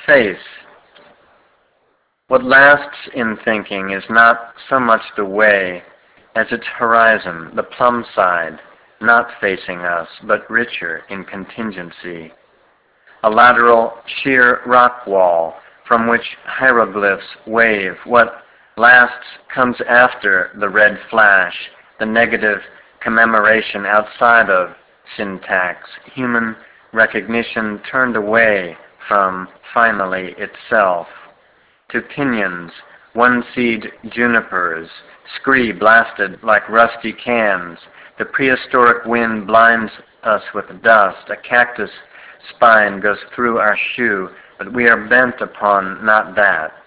Face. What lasts in thinking is not so much the way as its horizon, the plumb side, not facing us, but richer in contingency. A lateral, sheer rock wall from which hieroglyphs wave. What lasts comes after the red flash, the negative commemoration outside of syntax, human recognition turned away from finally itself. To pinions, one-seed junipers, scree blasted like rusty cans. The prehistoric wind blinds us with dust. A cactus spine goes through our shoe, but we are bent upon not that.